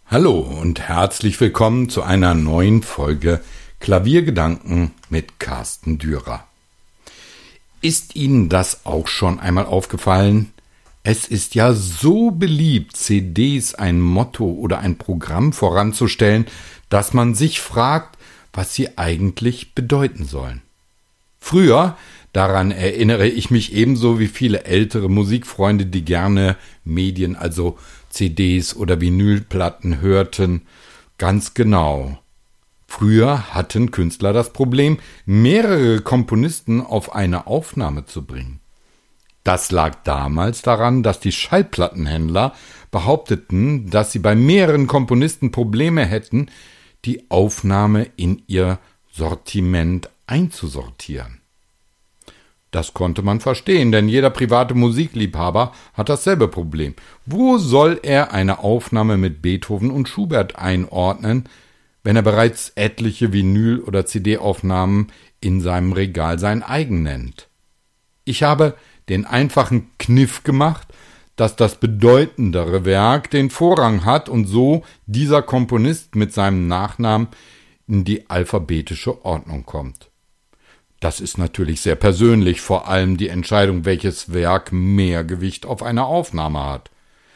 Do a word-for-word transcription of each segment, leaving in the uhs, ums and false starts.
Hallo und herzlich willkommen zu einer neuen Folge Klaviergedanken mit Carsten Dürer. Ist Ihnen das auch schon einmal aufgefallen? Es ist ja so beliebt, C Ds ein Motto oder ein Programm voranzustellen, dass man sich fragt, was sie eigentlich bedeuten sollen. Früher, daran erinnere ich mich ebenso wie viele ältere Musikfreunde, die gerne Medien, also C Ds oder Vinylplatten hörten, ganz genau. Früher hatten Künstler das Problem, mehrere Komponisten auf eine Aufnahme zu bringen. Das lag damals daran, dass die Schallplattenhändler behaupteten, dass sie bei mehreren Komponisten Probleme hätten, die Aufnahme in ihr Sortiment einzusortieren. Das konnte man verstehen, denn jeder private Musikliebhaber hat dasselbe Problem. Wo soll er eine Aufnahme mit Beethoven und Schubert einordnen, wenn er bereits etliche Vinyl- oder C D-Aufnahmen in seinem Regal sein eigen nennt? Ich habe den einfachen Kniff gemacht, dass das bedeutendere Werk den Vorrang hat und so dieser Komponist mit seinem Nachnamen in die alphabetische Ordnung kommt. Das ist natürlich sehr persönlich, vor allem die Entscheidung, welches Werk mehr Gewicht auf einer Aufnahme hat.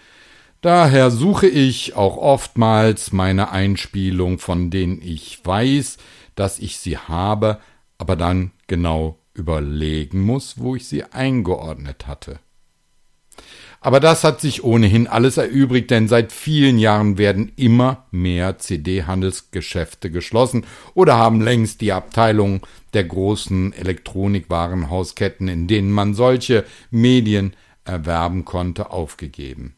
Daher suche ich auch oftmals meine Einspielung, von denen ich weiß, dass ich sie habe, aber dann genau überlegen muss, wo ich sie eingeordnet hatte. Aber das hat sich ohnehin alles erübrigt, denn seit vielen Jahren werden immer mehr C D-Handelsgeschäfte geschlossen oder haben längst die Abteilung der großen Elektronikwarenhausketten, in denen man solche Medien erwerben konnte, aufgegeben.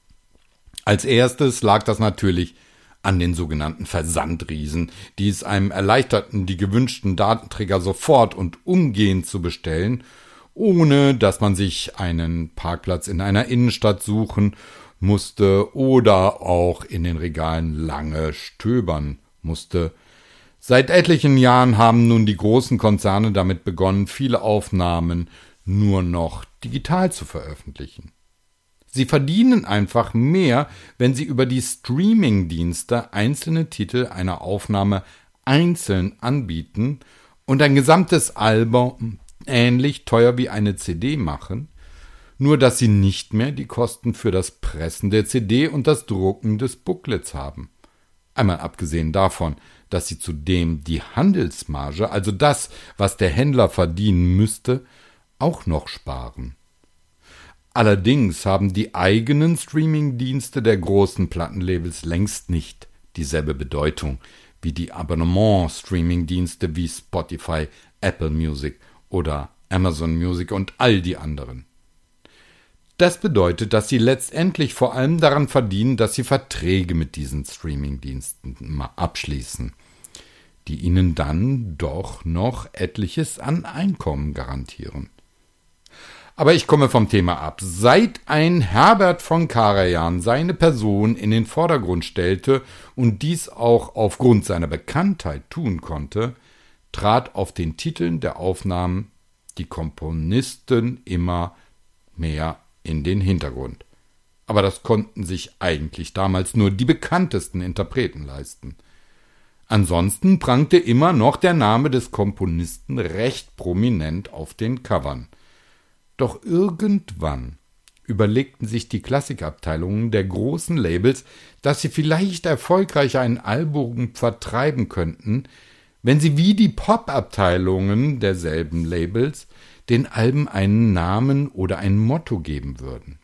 Als erstes lag das natürlich an den sogenannten Versandriesen, die es einem erleichterten, die gewünschten Datenträger sofort und umgehend zu bestellen, ohne dass man sich einen Parkplatz in einer Innenstadt suchen musste oder auch in den Regalen lange stöbern musste. Seit etlichen Jahren haben nun die großen Konzerne damit begonnen, viele Aufnahmen nur noch digital zu veröffentlichen. Sie verdienen einfach mehr, wenn sie über die Streaming-Dienste einzelne Titel einer Aufnahme einzeln anbieten und ein gesamtes Album ähnlich teuer wie eine C D machen, nur dass sie nicht mehr die Kosten für das Pressen der C D und das Drucken des Booklets haben. Einmal abgesehen davon, dass sie zudem die Handelsmarge, also das, was der Händler verdienen müsste, auch noch sparen. Allerdings haben die eigenen Streaming-Dienste der großen Plattenlabels längst nicht dieselbe Bedeutung wie die Abonnement-Streaming-Dienste wie Spotify, Apple Music oder Amazon Music und all die anderen. Das bedeutet, dass sie letztendlich vor allem daran verdienen, dass sie Verträge mit diesen Streaming-Diensten abschließen, die ihnen dann doch noch etliches an Einkommen garantieren. Aber ich komme vom Thema ab. Seit ein Herbert von Karajan seine Person in den Vordergrund stellte und dies auch aufgrund seiner Bekanntheit tun konnte, trat auf den Titeln der Aufnahmen die Komponisten immer mehr in den Hintergrund. Aber das konnten sich eigentlich damals nur die bekanntesten Interpreten leisten. Ansonsten prangte immer noch der Name des Komponisten recht prominent auf den Covern. Doch irgendwann überlegten sich die Klassikabteilungen der großen Labels, dass sie vielleicht erfolgreicher ein Album vertreiben könnten, wenn sie wie die Pop-Abteilungen derselben Labels den Alben einen Namen oder ein Motto geben würden.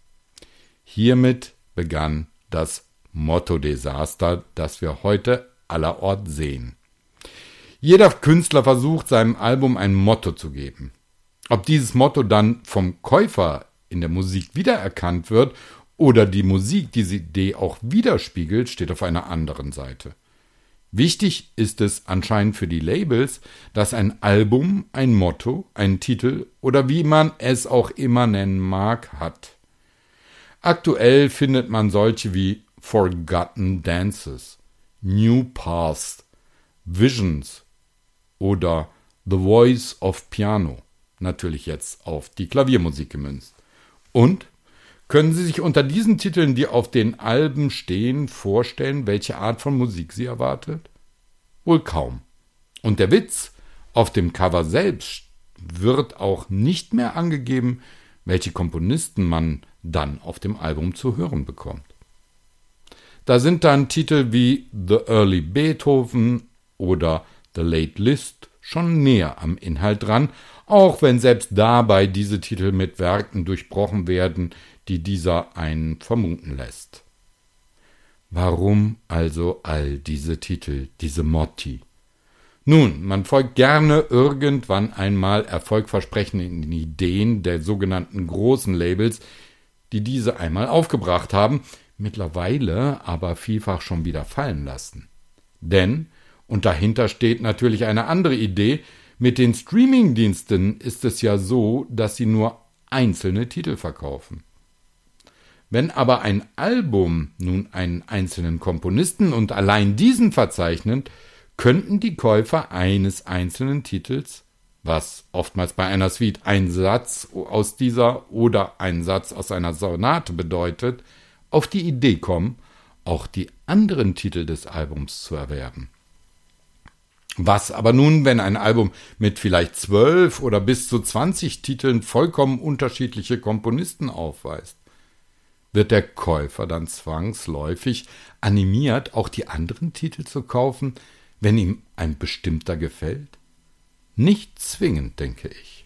Hiermit begann das Motto-Desaster, das wir heute allerorts sehen. Jeder Künstler versucht, seinem Album ein Motto zu geben. Ob dieses Motto dann vom Käufer in der Musik wiedererkannt wird oder die Musik diese Idee auch widerspiegelt, steht auf einer anderen Seite. Wichtig ist es anscheinend für die Labels, dass ein Album ein Motto, einen Titel oder wie man es auch immer nennen mag, hat. Aktuell findet man solche wie Forgotten Dances, New Paths, Visions oder The Voice of Piano, natürlich jetzt auf die Klaviermusik gemünzt. Und Können Sie sich unter diesen Titeln, die auf den Alben stehen, vorstellen, welche Art von Musik Sie erwartet? Wohl kaum. Und der Witz, auf dem Cover selbst wird auch nicht mehr angegeben, welche Komponisten man dann auf dem Album zu hören bekommt. Da sind dann Titel wie The Early Beethoven oder The Late Liszt schon näher am Inhalt dran, auch wenn selbst dabei diese Titel mit Werken durchbrochen werden, die dieser einen vermuten lässt. Warum also all diese Titel, diese Motti? Nun, man folgt gerne irgendwann einmal erfolgversprechenden Ideen der sogenannten großen Labels, die diese einmal aufgebracht haben, mittlerweile aber vielfach schon wieder fallen lassen. Denn, und dahinter steht natürlich eine andere Idee, mit den Streamingdiensten ist es ja so, dass sie nur einzelne Titel verkaufen. Wenn aber ein Album nun einen einzelnen Komponisten und allein diesen verzeichnet, könnten die Käufer eines einzelnen Titels, was oftmals bei einer Suite ein Satz aus dieser oder ein Satz aus einer Sonate bedeutet, auf die Idee kommen, auch die anderen Titel des Albums zu erwerben. Was aber nun, wenn ein Album mit vielleicht zwölf oder bis zu zwanzig Titeln vollkommen unterschiedliche Komponisten aufweist? Wird der Käufer dann zwangsläufig animiert, auch die anderen Titel zu kaufen, wenn ihm ein bestimmter gefällt? Nicht zwingend, denke ich.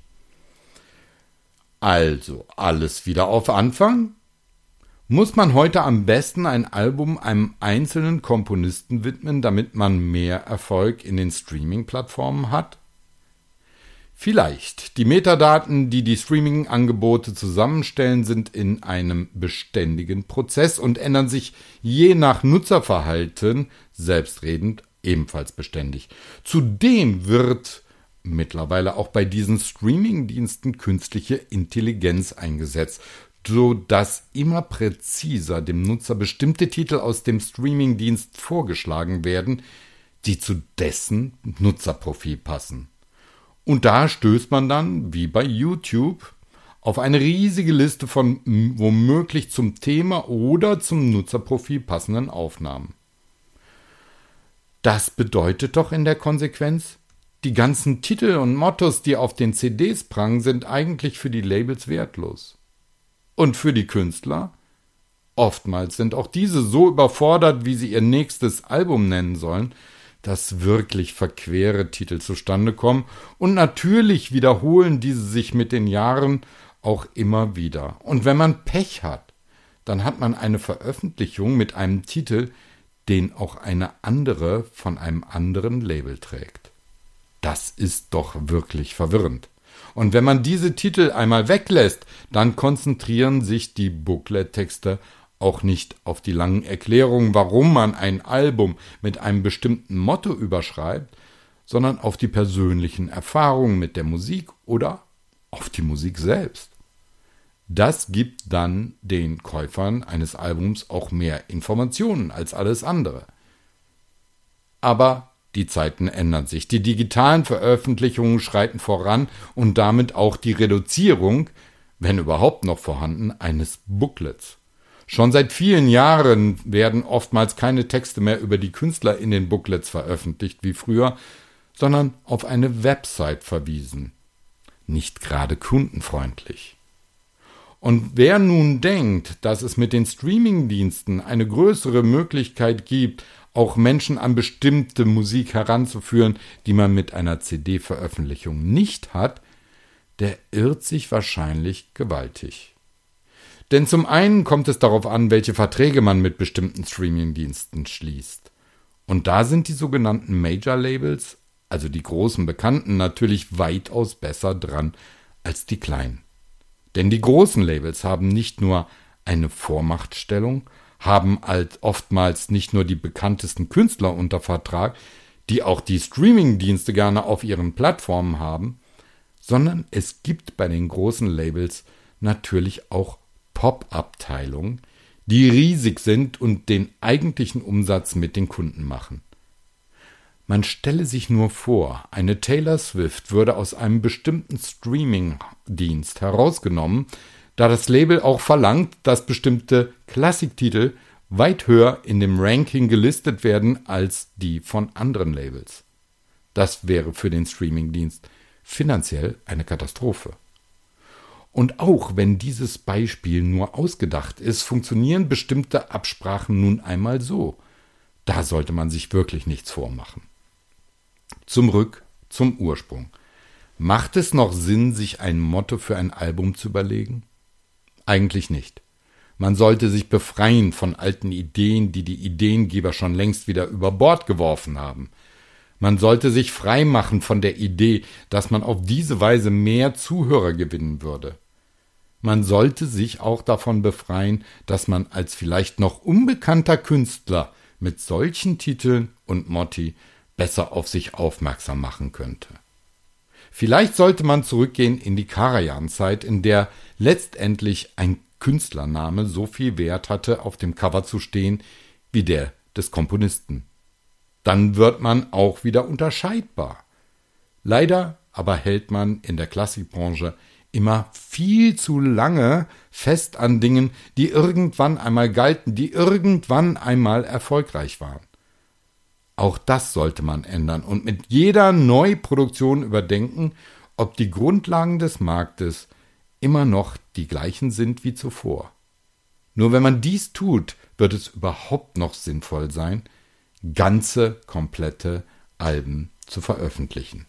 Also, alles wieder auf Anfang? Muss man heute am besten ein Album einem einzelnen Komponisten widmen, damit man mehr Erfolg in den Streaming-Plattformen hat? Vielleicht. Die Metadaten, die die Streaming-Angebote zusammenstellen, sind in einem beständigen Prozess und ändern sich je nach Nutzerverhalten selbstredend ebenfalls beständig. Zudem wird mittlerweile auch bei diesen Streaming-Diensten künstliche Intelligenz eingesetzt, so dass immer präziser dem Nutzer bestimmte Titel aus dem Streamingdienst vorgeschlagen werden, die zu dessen Nutzerprofil passen. Und da stößt man dann, wie bei YouTube, auf eine riesige Liste von womöglich zum Thema oder zum Nutzerprofil passenden Aufnahmen. Das bedeutet doch in der Konsequenz, die ganzen Titel und Mottos, die auf den C Ds prangen, sind eigentlich für die Labels wertlos. Und für die Künstler? Oftmals sind auch diese so überfordert, wie sie ihr nächstes Album nennen sollen, dass wirklich verquere Titel zustande kommen, und natürlich wiederholen diese sich mit den Jahren auch immer wieder. Und wenn man Pech hat, dann hat man eine Veröffentlichung mit einem Titel, den auch eine andere von einem anderen Label trägt. Das ist doch wirklich verwirrend. Und wenn man diese Titel einmal weglässt, dann konzentrieren sich die Booklet-Texte auch nicht auf die langen Erklärungen, warum man ein Album mit einem bestimmten Motto überschreibt, sondern auf die persönlichen Erfahrungen mit der Musik oder auf die Musik selbst. Das gibt dann den Käufern eines Albums auch mehr Informationen als alles andere. Aber die Zeiten ändern sich. Die digitalen Veröffentlichungen schreiten voran und damit auch die Reduzierung, wenn überhaupt noch vorhanden, eines Booklets. Schon seit vielen Jahren werden oftmals keine Texte mehr über die Künstler in den Booklets veröffentlicht wie früher, sondern auf eine Website verwiesen. Nicht gerade kundenfreundlich. Und wer nun denkt, dass es mit den Streamingdiensten eine größere Möglichkeit gibt, auch Menschen an bestimmte Musik heranzuführen, die man mit einer C D-Veröffentlichung nicht hat, der irrt sich wahrscheinlich gewaltig. Denn zum einen kommt es darauf an, welche Verträge man mit bestimmten Streamingdiensten schließt. Und da sind die sogenannten Major-Labels, also die großen Bekannten, natürlich weitaus besser dran als die kleinen. Denn die großen Labels haben nicht nur eine Vormachtstellung, haben als oftmals nicht nur die bekanntesten Künstler unter Vertrag, die auch die Streamingdienste gerne auf ihren Plattformen haben, sondern es gibt bei den großen Labels natürlich auch Pop-Abteilungen, die riesig sind und den eigentlichen Umsatz mit den Kunden machen. Man stelle sich nur vor, eine Taylor Swift würde aus einem bestimmten Streamingdienst herausgenommen, da das Label auch verlangt, dass bestimmte Klassiktitel weit höher in dem Ranking gelistet werden als die von anderen Labels. Das wäre für den Streamingdienst finanziell eine Katastrophe. Und auch wenn dieses Beispiel nur ausgedacht ist, funktionieren bestimmte Absprachen nun einmal so. Da sollte man sich wirklich nichts vormachen. Zurück zum Ursprung. Macht es noch Sinn, sich ein Motto für ein Album zu überlegen? Eigentlich nicht. Man sollte sich befreien von alten Ideen, die die Ideengeber schon längst wieder über Bord geworfen haben. Man sollte sich frei machen von der Idee, dass man auf diese Weise mehr Zuhörer gewinnen würde. Man sollte sich auch davon befreien, dass man als vielleicht noch unbekannter Künstler mit solchen Titeln und Motti besser auf sich aufmerksam machen könnte. Vielleicht sollte man zurückgehen in die Karajan-Zeit, in der letztendlich ein Künstlername so viel Wert hatte, auf dem Cover zu stehen, wie der des Komponisten. Dann wird man auch wieder unterscheidbar. Leider aber hält man in der Klassikbranche immer viel zu lange fest an Dingen, die irgendwann einmal galten, die irgendwann einmal erfolgreich waren. Auch das sollte man ändern und mit jeder Neuproduktion überdenken, ob die Grundlagen des Marktes immer noch die gleichen sind wie zuvor. Nur wenn man dies tut, wird es überhaupt noch sinnvoll sein, ganze, komplette Alben zu veröffentlichen.